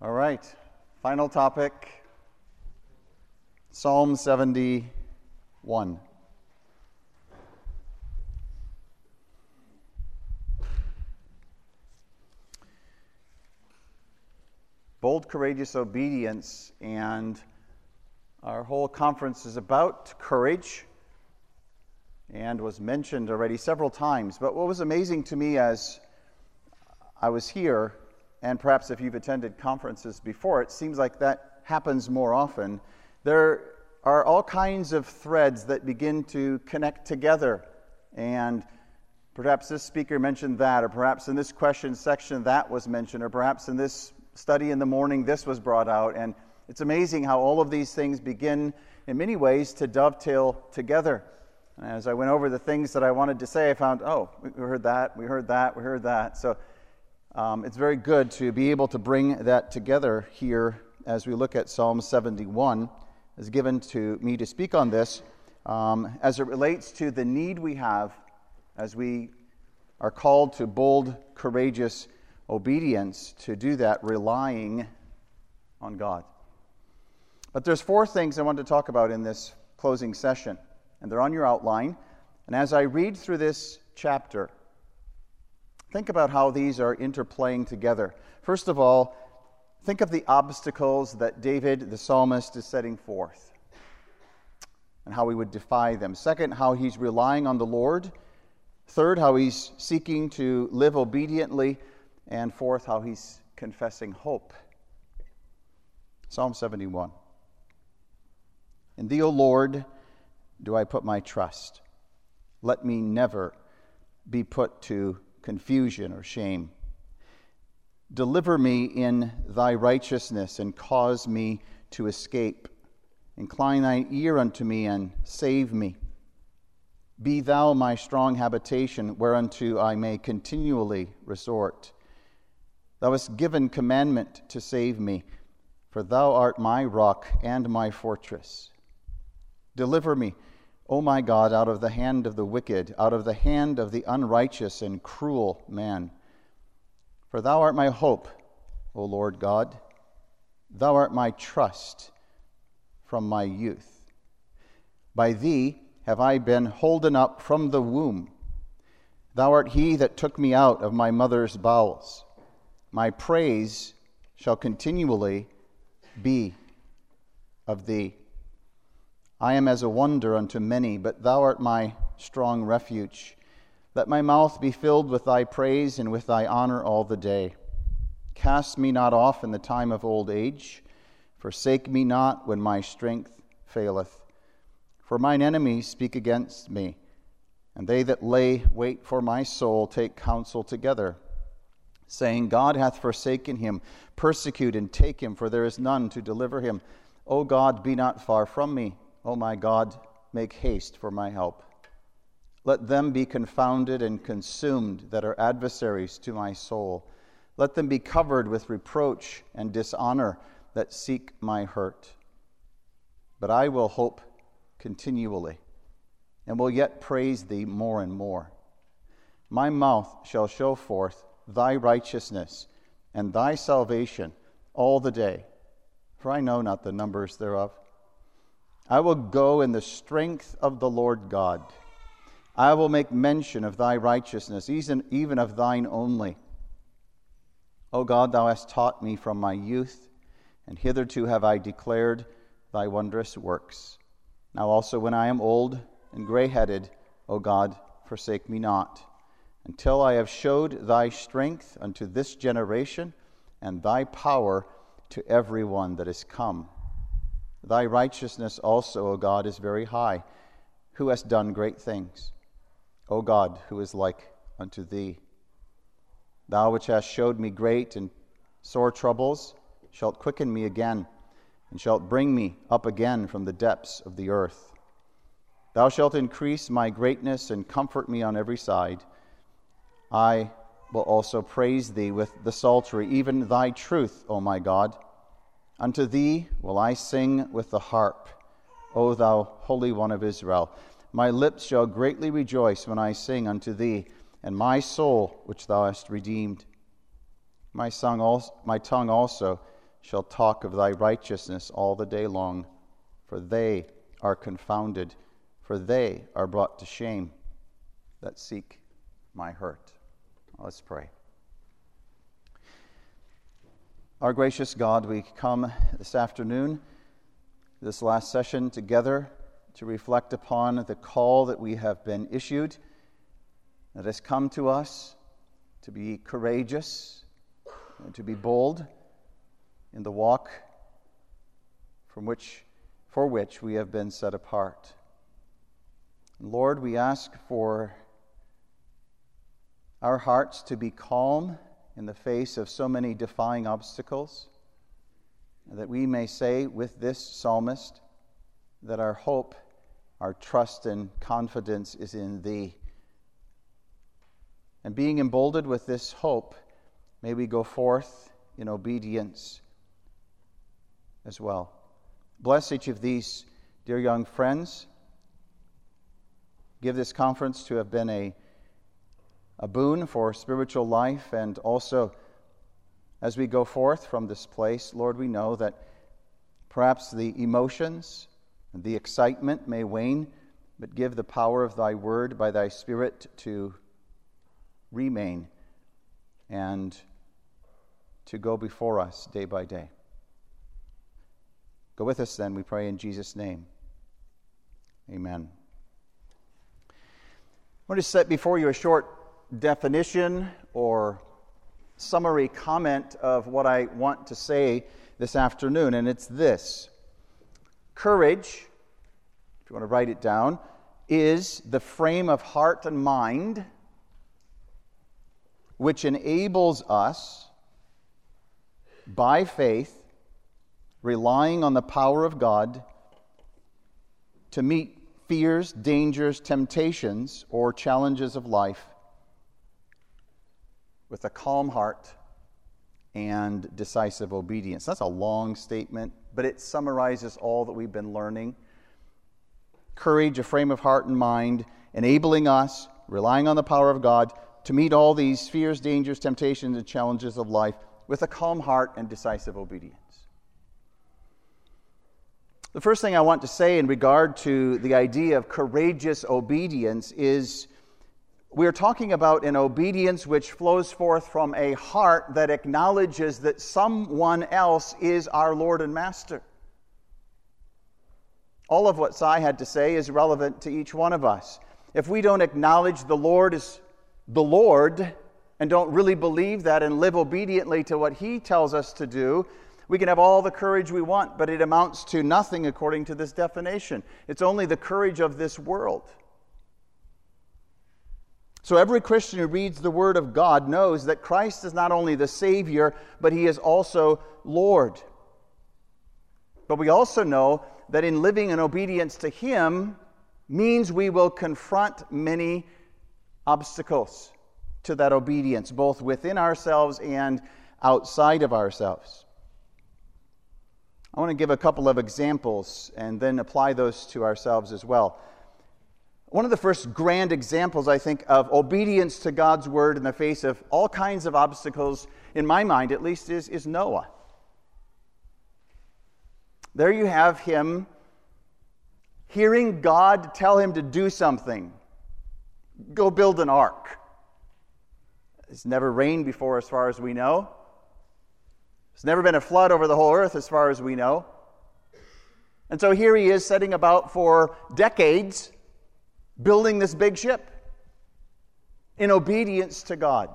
All right, final topic, Psalm 71. Bold, courageous obedience, and our whole conference is about courage and was mentioned already several times. But what was amazing to me as I was here, and perhaps if you've attended conferences before, it seems like that happens more often. There are all kinds of threads that begin to connect together. And perhaps this speaker mentioned that, or perhaps in this question section that was mentioned, or perhaps in this study in the morning this was brought out. And it's amazing how all of these things begin in many ways to dovetail together. And as I went over the things that I wanted to say, I found, we heard that. So it's very good to be able to bring that together here as we look at Psalm 71, as given to me to speak on this, as it relates to the need we have as we are called to bold, courageous obedience, to do that relying on God. But there's four things I want to talk about in this closing session, and they're on your outline. And as I read through this chapter, think about how these are interplaying together. First of all, think of the obstacles that David, the psalmist, is setting forth and how he would defy them. Second, how he's relying on the Lord. Third, how he's seeking to live obediently. And fourth, how he's confessing hope. Psalm 71. In thee, O Lord, do I put my trust. Let me never be put to confusion or shame. Deliver me in thy righteousness and cause me to escape. Incline thine ear unto me and save me. Be thou my strong habitation, whereunto I may continually resort. Thou hast given commandment to save me, for thou art my rock and my fortress. Deliver me, O my God, out of the hand of the wicked, out of the hand of the unrighteous and cruel man. For thou art my hope, O Lord God. Thou art my trust from my youth. By thee have I been holden up from the womb. Thou art he that took me out of my mother's bowels. My praise shall continually be of thee. I am as a wonder unto many, but thou art my strong refuge. Let my mouth be filled with thy praise and with thy honor all the day. Cast me not off in the time of old age. Forsake me not when my strength faileth. For mine enemies speak against me, and they that lay wait for my soul take counsel together, saying, God hath forsaken him. Persecute and take him, for there is none to deliver him. O God, be not far from me. O my God, make haste for my help. Let them be confounded and consumed that are adversaries to my soul. Let them be covered with reproach and dishonor that seek my hurt. But I will hope continually, and will yet praise thee more and more. My mouth shall show forth thy righteousness and thy salvation all the day, for I know not the numbers thereof. I will go in the strength of the Lord God. I will make mention of thy righteousness, even of thine only. O God, thou hast taught me from my youth, and hitherto have I declared thy wondrous works. Now also when I am old and gray-headed, O God, forsake me not, until I have showed thy strength unto this generation, and thy power to every one that is come. Thy righteousness also, O God, is very high, who hast done great things. O God, who is like unto thee? Thou which hast showed me great and sore troubles, shalt quicken me again, and shalt bring me up again from the depths of the earth. Thou shalt increase my greatness and comfort me on every side. I will also praise thee with the psaltery, even thy truth, O my God. Unto thee will I sing with the harp, O thou Holy One of Israel. My lips shall greatly rejoice when I sing unto thee, and my soul which thou hast redeemed. My tongue also shall talk of thy righteousness all the day long, for they are confounded, for they are brought to shame that seek my hurt. Let's pray. Our gracious God, we come this afternoon, this last session together, to reflect upon the call that we have been issued, that has come to us to be courageous and to be bold in the walk for which we have been set apart. Lord, we ask for our hearts to be calm in the face of so many defying obstacles, and that we may say with this psalmist that our hope, our trust and confidence is in Thee. And being emboldened with this hope, may we go forth in obedience as well. Bless each of these dear young friends. Give this conference to have been a boon for spiritual life, and also as we go forth from this place, Lord, we know that perhaps the emotions and the excitement may wane, but give the power of Thy word by Thy Spirit to remain and to go before us day by day. Go with us then, we pray in Jesus' name. Amen. I want to set before you a short definition or summary comment of what I want to say this afternoon, and it's this. Courage, if you want to write it down, is the frame of heart and mind which enables us, by faith, relying on the power of God, to meet fears, dangers, temptations, or challenges of life with a calm heart and decisive obedience. That's a long statement, but it summarizes all that we've been learning. Courage, a frame of heart and mind, enabling us, relying on the power of God, to meet all these fears, dangers, temptations, and challenges of life with a calm heart and decisive obedience. The first thing I want to say in regard to the idea of courageous obedience is we're talking about an obedience which flows forth from a heart that acknowledges that someone else is our Lord and Master. All of what Sai had to say is relevant to each one of us. If we don't acknowledge the Lord as the Lord and don't really believe that and live obediently to what He tells us to do, we can have all the courage we want, but it amounts to nothing according to this definition. It's only the courage of this world. So every Christian who reads the Word of God knows that Christ is not only the Savior, but He is also Lord. But we also know that in living in obedience to Him means we will confront many obstacles to that obedience, both within ourselves and outside of ourselves. I want to give a couple of examples and then apply those to ourselves as well. One of the first grand examples, I think, of obedience to God's Word in the face of all kinds of obstacles, in my mind at least, is Noah. There you have him hearing God tell him to do something. Go build an ark. It's never rained before as far as we know. There's never been a flood over the whole earth as far as we know. And so here he is setting about for decades building this big ship in obedience to God.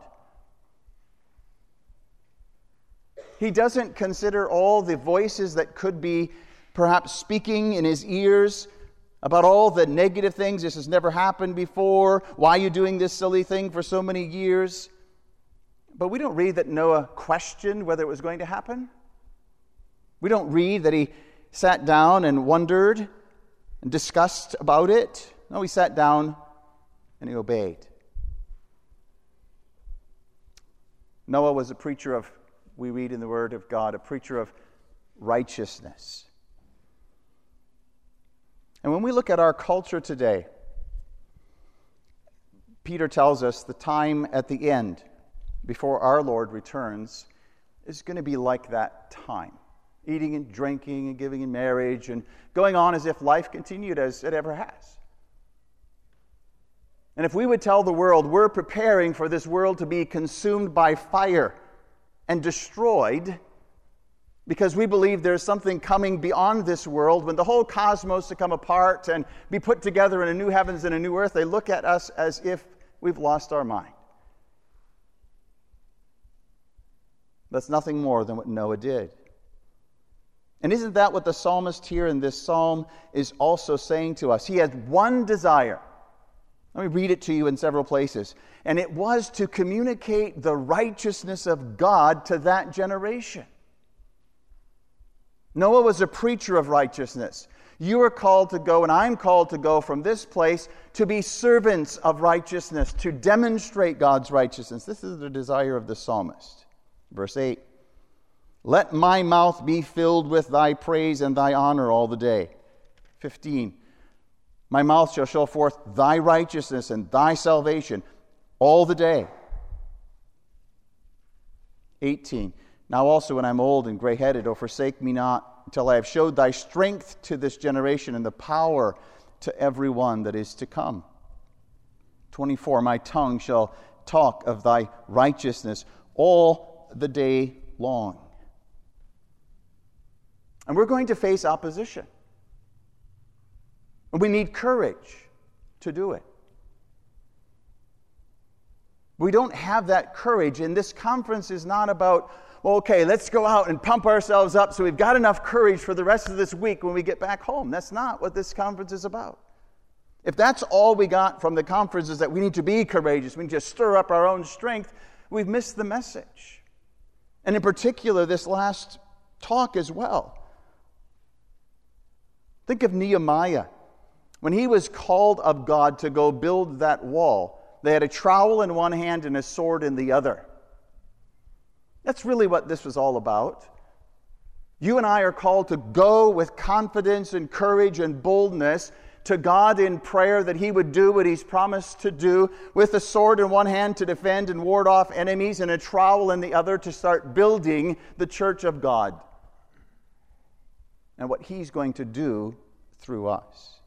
He doesn't consider all the voices that could be perhaps speaking in his ears about all the negative things. This has never happened before. Why are you doing this silly thing for so many years? But we don't read that Noah questioned whether it was going to happen. We don't read that he sat down and wondered and discussed about it. No, he sat down and he obeyed. Noah was a preacher of, we read in the Word of God, a preacher of righteousness. And when we look at our culture today, Peter tells us the time at the end, before our Lord returns, is going to be like that time. eating and drinking and giving in marriage and going on as if life continued as it ever has. And if we would tell the world we're preparing for this world to be consumed by fire and destroyed because we believe there's something coming beyond this world, when the whole cosmos to come apart and be put together in a new heavens and a new earth, they look at us as if we've lost our mind. That's nothing more than what Noah did. And isn't that what the psalmist here in this psalm is also saying to us? He had one desire. Let me read it to you in several places. And it was to communicate the righteousness of God to that generation. Noah was a preacher of righteousness. You are called to go, and I'm called to go from this place to be servants of righteousness, to demonstrate God's righteousness. This is the desire of the psalmist. Verse 8, let my mouth be filled with thy praise and thy honor all the day. 15, my mouth shall show forth thy righteousness and thy salvation all the day. 18, now also when I'm old and gray-headed, O forsake me not until I have showed thy strength to this generation and the power to every one that is to come. 24, my tongue shall talk of thy righteousness all the day long. And we're going to face opposition. And we need courage to do it. We don't have that courage, and this conference is not about, well, okay, let's go out and pump ourselves up so we've got enough courage for the rest of this week when we get back home. That's not what this conference is about. If that's all we got from the conference is that we need to be courageous, we need to stir up our own strength, we've missed the message. And in particular, this last talk as well. Think of Nehemiah. When he was called of God to go build that wall, they had a trowel in one hand and a sword in the other. That's really what this was all about. You and I are called to go with confidence and courage and boldness to God in prayer that He would do what He's promised to do, with a sword in one hand to defend and ward off enemies and a trowel in the other to start building the church of God and what He's going to do through us.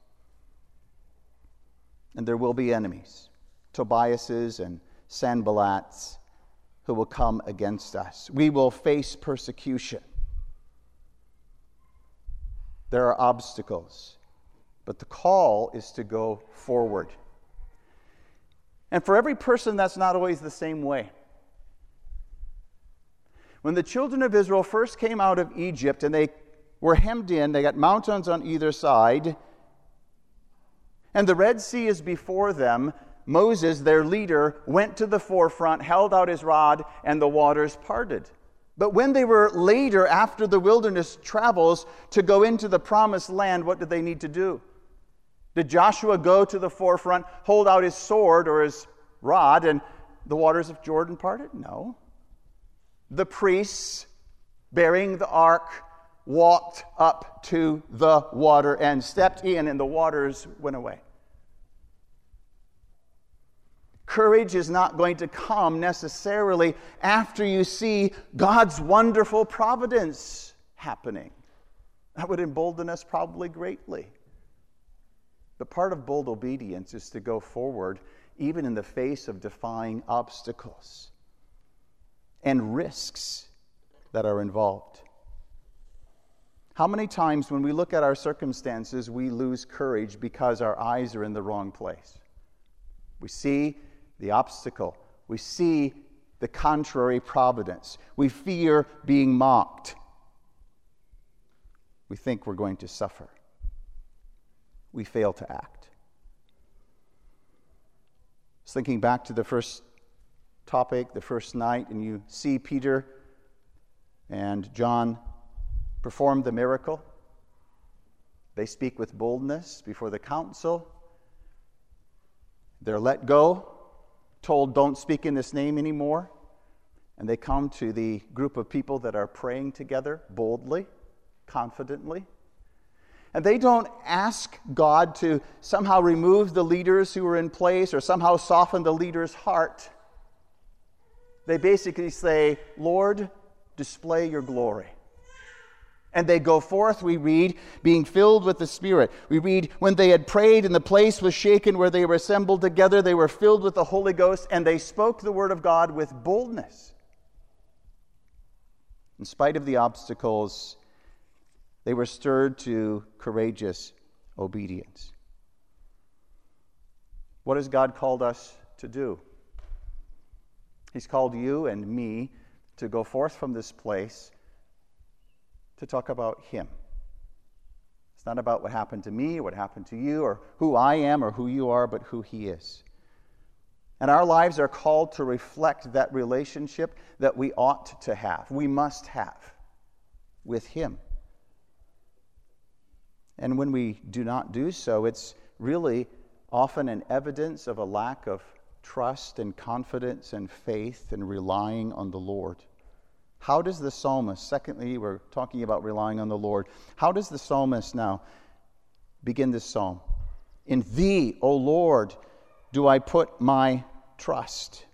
And there will be enemies, Tobiases and Sanballats, who will come against us. We will face persecution. There are obstacles. But the call is to go forward. And for every person, that's not always the same way. When the children of Israel first came out of Egypt and they were hemmed in, they got mountains on either side, and the Red Sea is before them, Moses, their leader, went to the forefront, held out his rod, and the waters parted. But when they were later, after the wilderness travels, to go into the promised land, what did they need to do? Did Joshua go to the forefront, hold out his sword or his rod, and the waters of Jordan parted? No. The priests, bearing the ark, walked up to the water and stepped in, and the waters went away. Courage is not going to come necessarily after you see God's wonderful providence happening. That would embolden us probably greatly. But part of bold obedience is to go forward even in the face of defying obstacles and risks that are involved. How many times when we look at our circumstances, we lose courage because our eyes are in the wrong place? We see the obstacle. We see the contrary providence. We fear being mocked. We think we're going to suffer. We fail to act. I was thinking back to the first topic, the first night, and you see Peter and John perform the miracle. They speak with boldness before the council. They're let go, told don't speak in this name anymore. And they come to the group of people that are praying together boldly, confidently. And they don't ask God to somehow remove the leaders who are in place or somehow soften the leader's heart. They basically say, Lord, display your glory. And they go forth, we read, being filled with the Spirit. We read, when they had prayed and the place was shaken where they were assembled together, they were filled with the Holy Ghost, and they spoke the word of God with boldness. In spite of the obstacles, they were stirred to courageous obedience. What has God called us to do? He's called you and me to go forth from this place to talk about Him. It's not about what happened to me, or what happened to you, or who I am, or who you are, but who He is. And our lives are called to reflect that relationship that we ought to have, we must have with Him. And when we do not do so, it's really often an evidence of a lack of trust and confidence and faith and relying on the Lord. How does the psalmist, secondly, we're talking about relying on the Lord. How does the psalmist now begin this psalm? In Thee, O Lord, do I put my trust.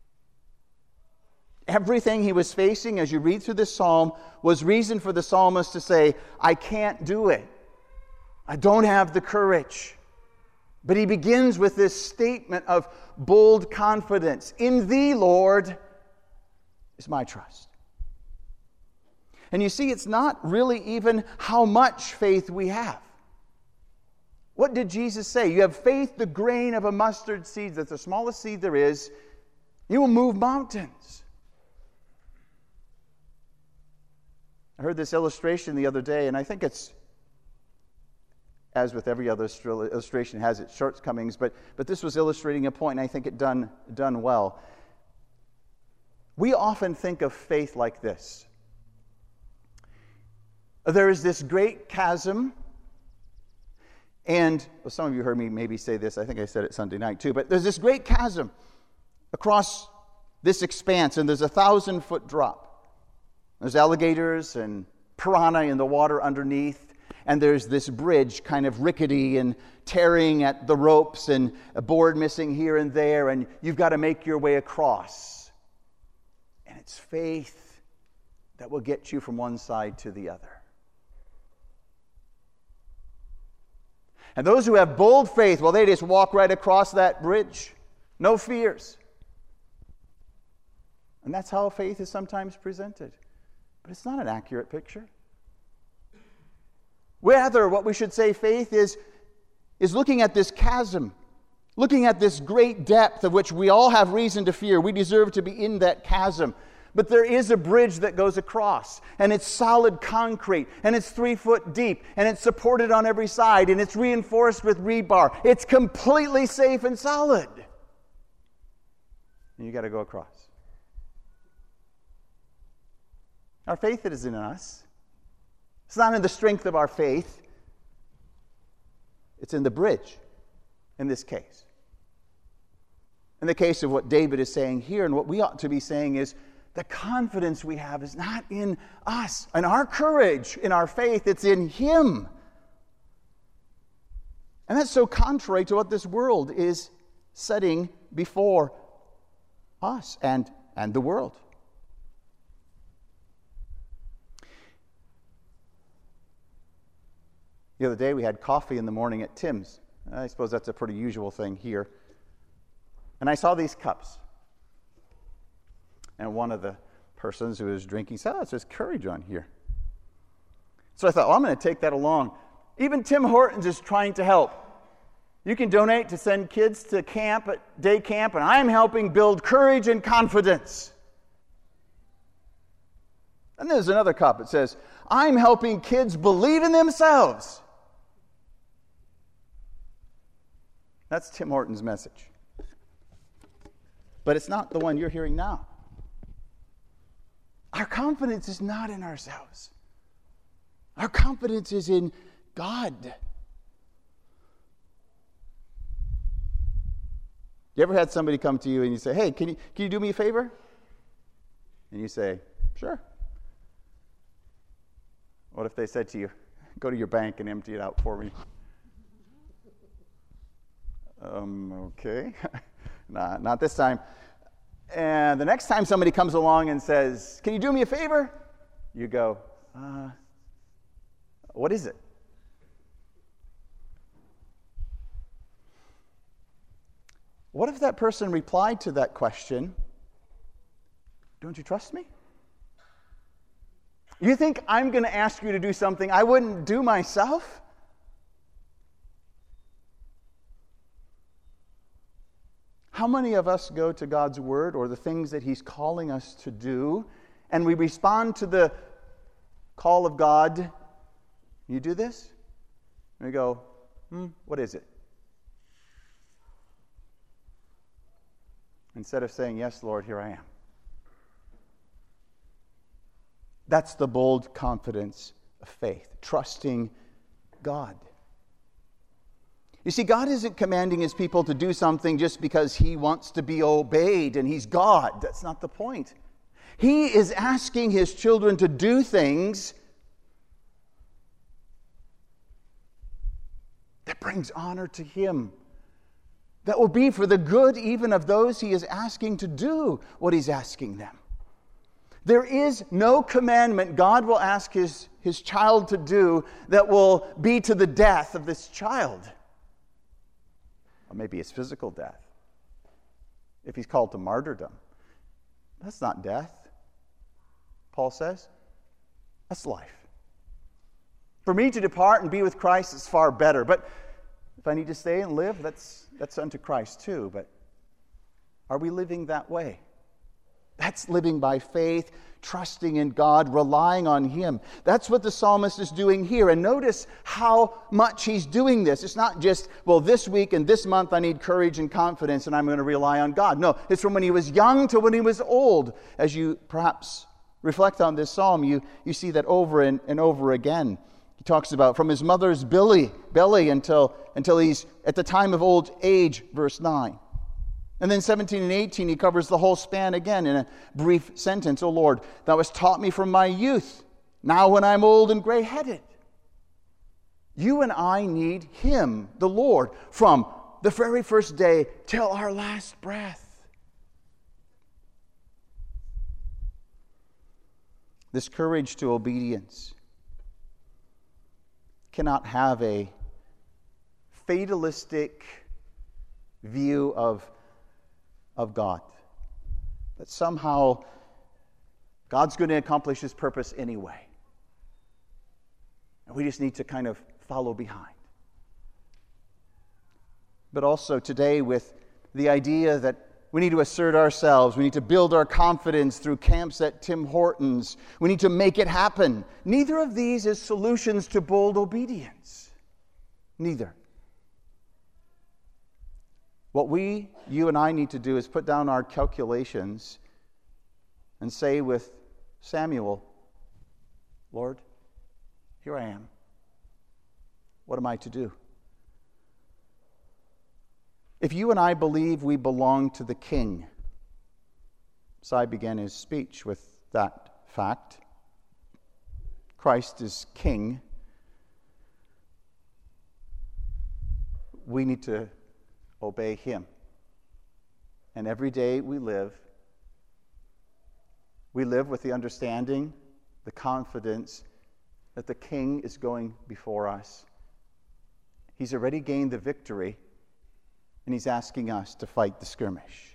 Everything he was facing as you read through this psalm was reason for the psalmist to say, I can't do it. I don't have the courage. But he begins with this statement of bold confidence. In Thee, Lord, is my trust. And you see, it's not really even how much faith we have. What did Jesus say? You have faith the grain of a mustard seed, that's the smallest seed there is. You will move mountains. I heard this illustration the other day, and I think it's, as with every other illustration, it has its shortcomings, but this was illustrating a point, and I think it done well. We often think of faith like this. There is this great chasm, and some of you heard me maybe say this, I think I said it Sunday night too, but there's this great chasm across this expanse, and there's a 1,000-foot drop. There's alligators and piranha in the water underneath, and there's this bridge kind of rickety and tearing at the ropes and a board missing here and there, and you've got to make your way across. And it's faith that will get you from one side to the other. And those who have bold faith, well, they just walk right across that bridge. No fears. And that's how faith is sometimes presented. But it's not an accurate picture. Rather, what we should say faith is looking at this chasm, looking at this great depth of which we all have reason to fear. We deserve to be in that chasm. But there is a bridge that goes across, and it's solid concrete, and it's 3 foot deep, and it's supported on every side, and it's reinforced with rebar. It's completely safe and solid. And you got to go across. Our faith is in us. It's not in the strength of our faith. It's in the bridge, in this case. In the case of what David is saying here, and what we ought to be saying is, the confidence we have is not in us, in our courage, in our faith. It's in Him. And that's so contrary to what this world is setting before us and the world. The other day we had coffee in the morning at Tim's. I suppose that's a pretty usual thing here. And I saw these cups. And one of the persons who was drinking said, it says courage on here. So I thought, well, I'm going to take that along. Even Tim Hortons is trying to help. You can donate to send kids to camp, at day camp, and I'm helping build courage and confidence. And there's another cup that says, I'm helping kids believe in themselves. That's Tim Hortons' message. But it's not the one you're hearing now. Our confidence is not in ourselves. Our confidence is in God. You ever had somebody come to you and you say, hey, can you do me a favor? And you say, sure. What if they said to you, go to your bank and empty it out for me? Okay. Nah, not this time. And the next time somebody comes along and says, can you do me a favor? You go, What is it? What if that person replied to that question, "Don't you trust me? You think I'm going to ask you to do something I wouldn't do myself?" How many of us go to God's Word or the things that He's calling us to do, and we respond to the call of God? You do this? And we go, what is it? Instead of saying, "Yes, Lord, here I am." That's the bold confidence of faith, trusting God. You see, God isn't commanding His people to do something just because He wants to be obeyed and He's God. That's not the point. He is asking His children to do things that brings honor to Him, that will be for the good even of those He is asking to do what He's asking them. There is no commandment God will ask His child to do that will be to the death of this child. Or maybe his physical death. If he's called to martyrdom. That's not death, Paul says. That's life. For me to depart and be with Christ is far better. But if I need to stay and live, that's unto Christ too. But are we living that way? That's living by faith, trusting in God, relying on Him. That's what the psalmist is doing here. And notice how much he's doing this. It's not just, well, this week and this month I need courage and confidence and I'm going to rely on God. No, it's from when he was young to when he was old. As you perhaps reflect on this psalm, you see that over and over again. He talks about from his mother's belly until he's at the time of old age, verse 9. And then 17 and 18, he covers the whole span again in a brief sentence. "O Lord, thou hast taught me from my youth, now when I'm old and gray-headed." You and I need Him, the Lord, from the very first day till our last breath. This courage to obedience cannot have a fatalistic view of God. That somehow God's going to accomplish His purpose anyway. And we just need to kind of follow behind. But also today with the idea that we need to assert ourselves, we need to build our confidence through camps at Tim Hortons, we need to make it happen. Neither of these is solutions to bold obedience. Neither. What you and I need to do is put down our calculations and say with Samuel, "Lord, here I am. What am I to do?" If you and I believe we belong to the King, Si began his speech with that fact. Christ is King. We need to obey Him. And every day we live with the understanding, the confidence that the King is going before us. He's already gained the victory, and He's asking us to fight the skirmish.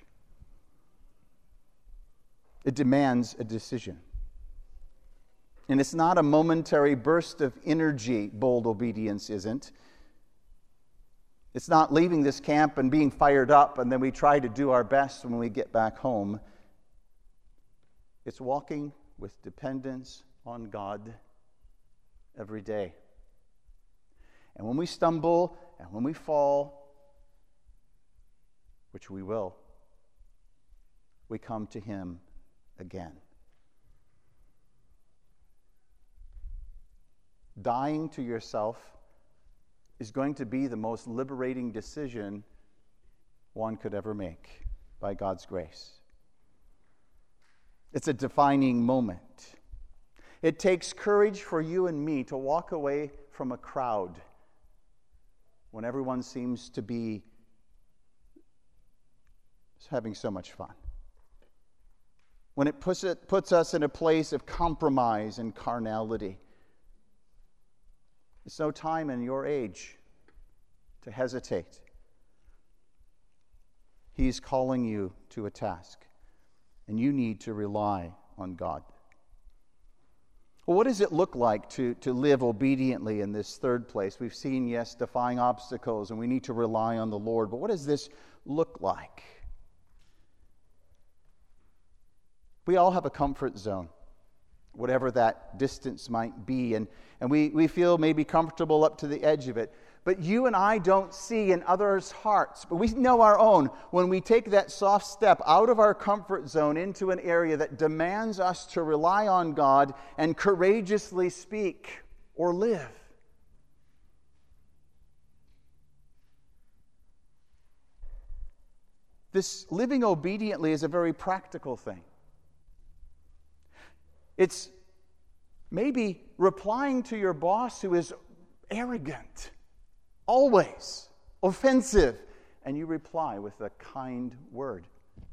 It demands a decision. And it's not a momentary burst of energy, bold obedience isn't. It's not leaving this camp and being fired up and then we try to do our best when we get back home. It's walking with dependence on God every day. And when we stumble and when we fall, which we will, we come to Him again. Dying to yourself is going to be the most liberating decision one could ever make by God's grace. It's a defining moment. It takes courage for you and me to walk away from a crowd when everyone seems to be having so much fun. When it puts us in a place of compromise and carnality. It's no time in your age to hesitate. He's calling you to a task, and you need to rely on God. Well, what does it look like to live obediently in this third place? We've seen, yes, defying obstacles, and we need to rely on the Lord. But what does this look like? We all have a comfort zone, whatever that distance might be, and we feel maybe comfortable up to the edge of it. But you and I don't see in others' hearts, but we know our own when we take that soft step out of our comfort zone into an area that demands us to rely on God and courageously speak or live. This living obediently is a very practical thing. It's maybe replying to your boss who is arrogant, always offensive, and you reply with a kind word.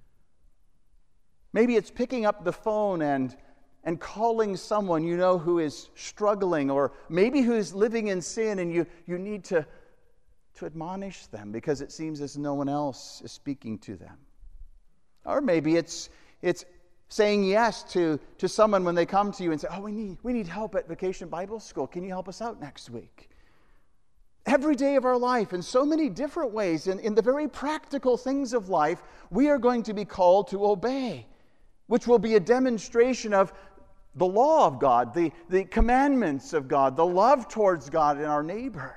Maybe it's picking up the phone and calling someone you know who is struggling, or maybe who's living in sin, and you need to admonish them because it seems as no one else is speaking to them. Or maybe it's saying yes to someone when they come to you and say, we need help at Vacation Bible School. Can you help us out next week? Every day of our life, in so many different ways, in the very practical things of life, we are going to be called to obey, which will be a demonstration of the law of God, the commandments of God, the love towards God and our neighbor.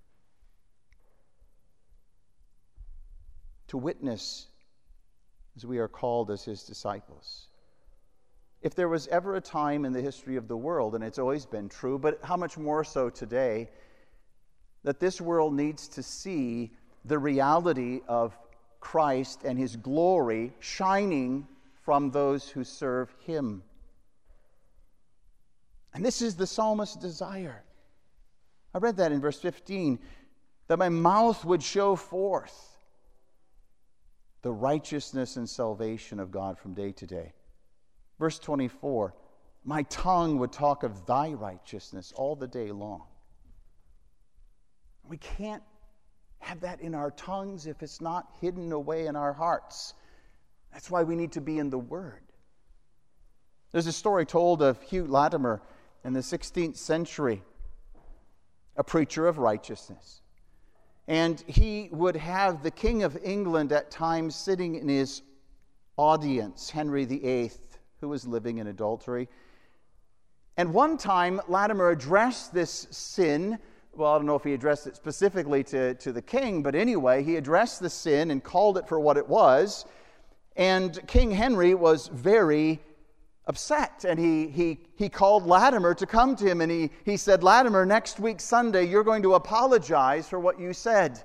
To witness as we are called as His disciples. If there was ever a time in the history of the world, and it's always been true, but how much more so today, that this world needs to see the reality of Christ and His glory shining from those who serve Him. And this is the psalmist's desire. I read that in verse 15, that my mouth would show forth the righteousness and salvation of God from day to day. Verse 24, my tongue would talk of thy righteousness all the day long. We can't have that in our tongues if it's not hidden away in our hearts. That's why we need to be in the Word. There's a story told of Hugh Latimer in the 16th century, a preacher of righteousness. And he would have the King of England at times sitting in his audience, Henry VIII, who was living in adultery. And one time, Latimer addressed this sin. Well, I don't know if he addressed it specifically to the king, but anyway, he addressed the sin and called it for what it was. And King Henry was very upset, and he called Latimer to come to him, and he said, Latimer, next week Sunday, you're going to apologize for what you said.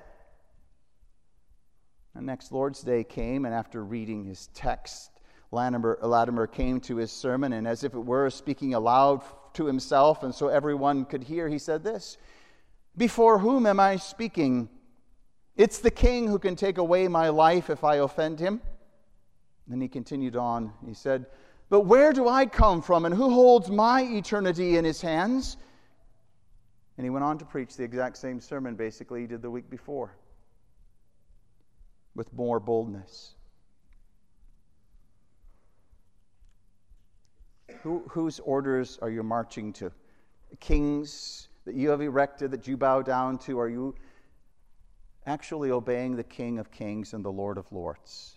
And next Lord's Day came, and after reading his text, Latimer came to his sermon, and as if it were speaking aloud to himself, and so everyone could hear, he said this, before whom am I speaking? It's the king who can take away my life if I offend him. Then he continued on, he said, but where do I come from, and who holds my eternity in his hands? And he went on to preach the exact same sermon, basically, he did the week before, with more boldness. Whose orders are you marching to? The kings that you have erected, that you bow down to? Are you actually obeying the King of Kings and the Lord of Lords?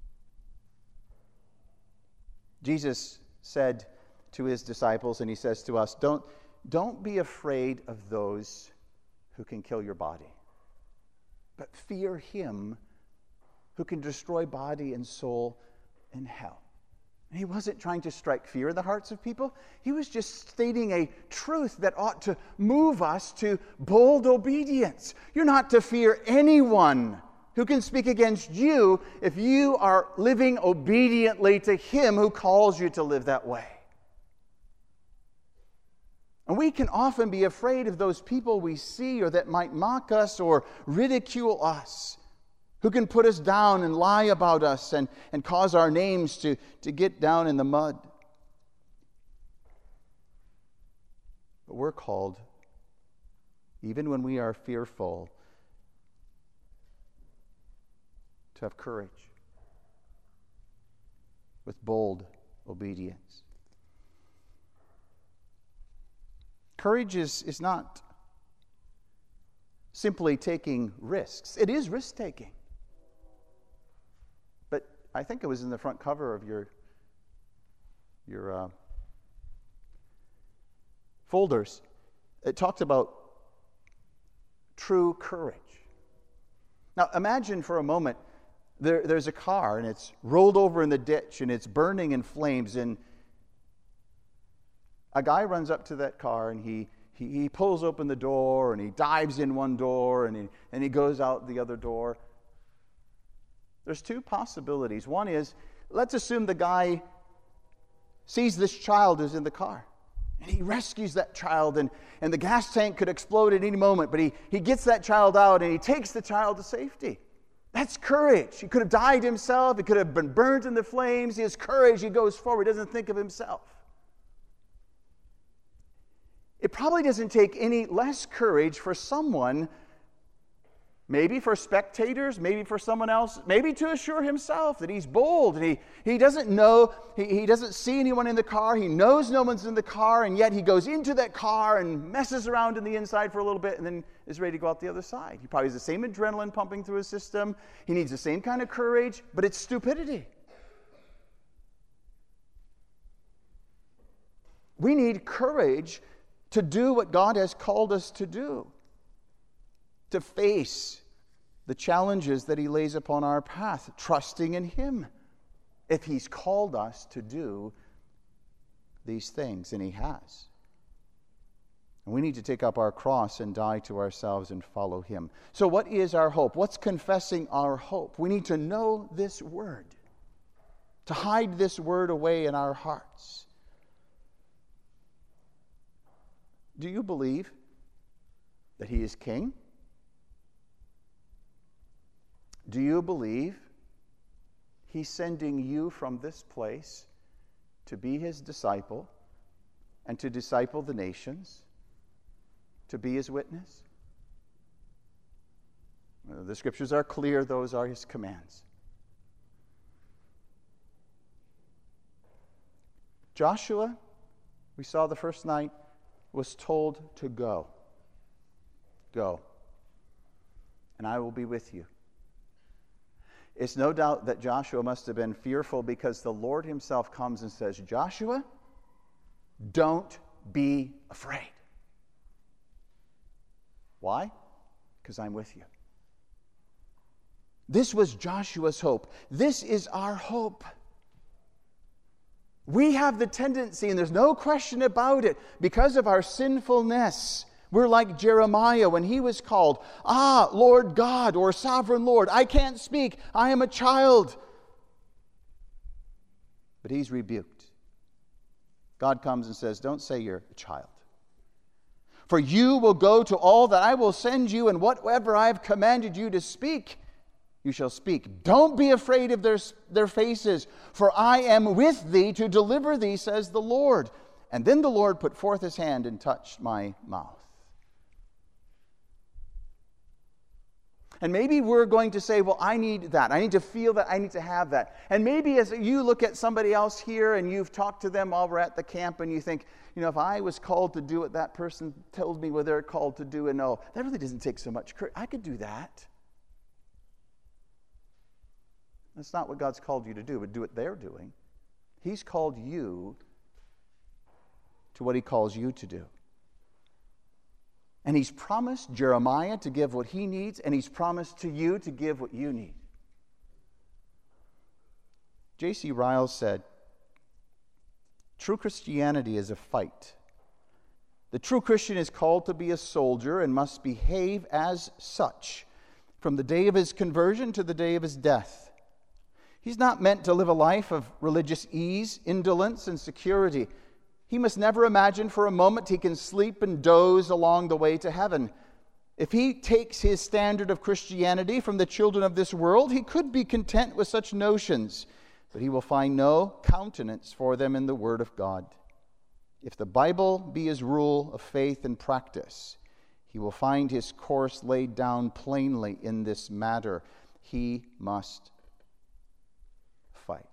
Jesus said to his disciples, and he says to us, don't be afraid of those who can kill your body, but fear him who can destroy body and soul in hell. And he wasn't trying to strike fear in the hearts of people. He was just stating a truth that ought to move us to bold obedience. You're not to fear anyone who can speak against you if you are living obediently to him who calls you to live that way. And we can often be afraid of those people we see or that might mock us or ridicule us, who can put us down and lie about us and cause our names to get down in the mud. But we're called even when we are fearful, to have courage with bold obedience. Courage is not simply taking risks. It is risk-taking. But I think it was in the front cover of your folders. It talked about true courage. Now imagine for a moment there's a car and it's rolled over in the ditch and it's burning in flames, and a guy runs up to that car and he pulls open the door and he dives in one door and he goes out the other door. There's two possibilities. One is, let's assume the guy sees this child who's in the car and he rescues that child, and the gas tank could explode at any moment, but he gets that child out and he takes the child to safety. That's courage. He could have died himself. He could have been burned in the flames. He has courage. He goes forward. He doesn't think of himself. It probably doesn't take any less courage for someone, maybe for spectators, maybe for someone else, maybe to assure himself that he's bold. And he doesn't know, he doesn't see anyone in the car. He knows no one's in the car, and yet he goes into that car and messes around in the inside for a little bit and then is ready to go out the other side. He probably has the same adrenaline pumping through his system. He needs the same kind of courage, but it's stupidity. We need courage to do what God has called us to do, to face the challenges that He lays upon our path, trusting in Him. If He's called us to do these things, and He has. And we need to take up our cross and die to ourselves and follow Him. So what is our hope? What's confessing our hope? We need to know this word, to hide this word away in our hearts. Do you believe that He is King? Do you believe He's sending you from this place to be His disciple and to disciple the nations, to be His witness? The Scriptures are clear. Those are His commands. Joshua, we saw the first night, was told to go. Go, and I will be with you. It's no doubt that Joshua must have been fearful, because the Lord Himself comes and says, Joshua, don't be afraid. Why? Because I'm with you. This was Joshua's hope. This is our hope. We have the tendency, and there's no question about it, because of our sinfulness, we're like Jeremiah when he was called, Lord God, or Sovereign Lord, I can't speak, I am a child. But he's rebuked. God comes and says, don't say you're a child. For you will go to all that I will send you, and whatever I have commanded you to speak, you shall speak. Don't be afraid of their faces, for I am with thee to deliver thee, says the Lord. And then the Lord put forth His hand and touched my mouth. And maybe we're going to say, well, I need that. I need to feel that. I need to have that. And maybe as you look at somebody else here and you've talked to them while we're at the camp and you think, if I was called to do what that person tells me what they're called to do, and no, that really doesn't take so much courage. I could do that. That's not what God's called you to do, but do what they're doing. He's called you to what He calls you to do. And He's promised Jeremiah to give what he needs, and He's promised to you to give what you need. J.C. Ryle said, true Christianity is a fight. The true Christian is called to be a soldier and must behave as such from the day of his conversion to the day of his death. He's not meant to live a life of religious ease, indolence, and security. He must never imagine for a moment he can sleep and doze along the way to heaven. If he takes his standard of Christianity from the children of this world, he could be content with such notions, but he will find no countenance for them in the Word of God. If the Bible be his rule of faith and practice, He will find his course laid down plainly in this matter. He must fight.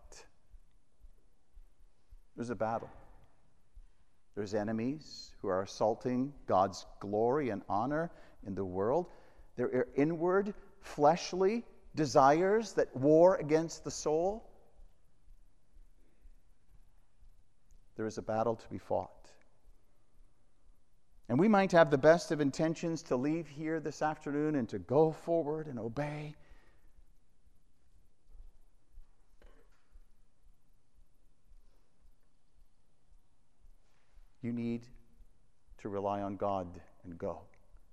There's a battle. There's enemies who are assaulting God's glory and honor in the world. There are inward, fleshly desires that war against the soul. There is a battle to be fought. And we might have the best of intentions to leave here this afternoon and to go forward and obey. You need to rely on God and go.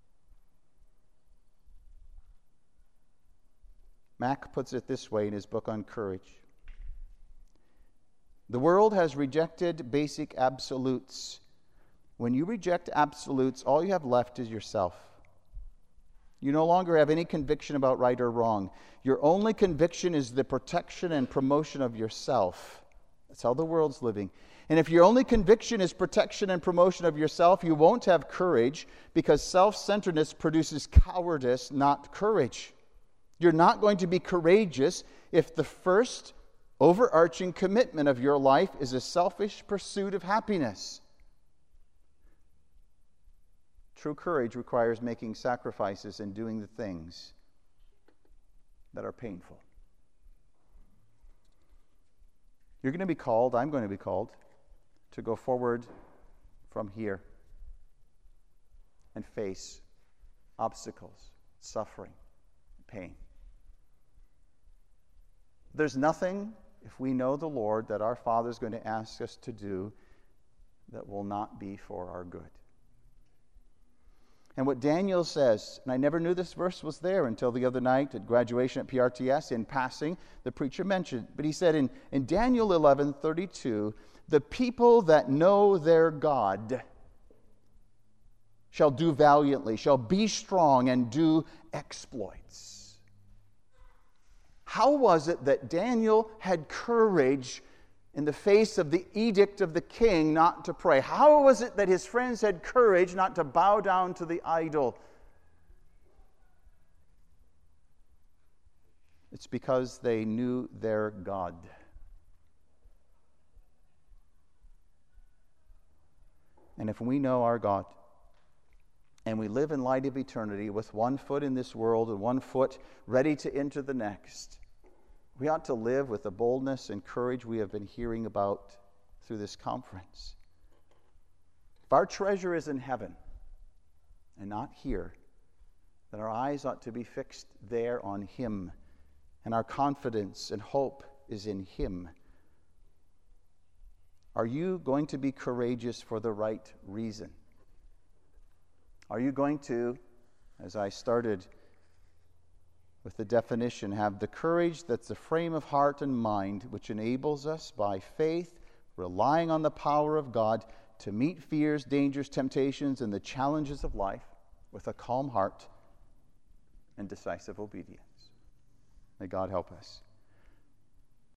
Mack puts it this way in his book on courage. The world has rejected basic absolutes. When you reject absolutes, all you have left is yourself. You no longer have any conviction about right or wrong. Your only conviction is the protection and promotion of yourself. That's how the world's living. And if your only conviction is protection and promotion of yourself, you won't have courage, because self-centeredness produces cowardice, not courage. You're not going to be courageous if the first overarching commitment of your life is a selfish pursuit of happiness. True courage requires making sacrifices and doing the things that are painful. You're going to be called, I'm going to be called, to go forward from here and face obstacles, suffering, pain. There's nothing, if we know the Lord, that our Father is going to ask us to do that will not be for our good. And what Daniel says, and I never knew this verse was there until the other night at graduation at PRTS, in passing, the preacher mentioned, but he said in Daniel 11:32, the people that know their God shall do valiantly, shall be strong and do exploits. How was it that Daniel had courage in the face of the edict of the king not to pray? How was it that his friends had courage not to bow down to the idol? It's because they knew their God. And if we know our God, and we live in light of eternity with one foot in this world and one foot ready to enter the next, we ought to live with the boldness and courage we have been hearing about through this conference. If our treasure is in heaven and not here, then our eyes ought to be fixed there on Him, and our confidence and hope is in Him. Are you going to be courageous for the right reason? Are you going to, as I started with the definition, have the courage that's the frame of heart and mind which enables us by faith, relying on the power of God, to meet fears, dangers, temptations, and the challenges of life with a calm heart and decisive obedience? May God help us.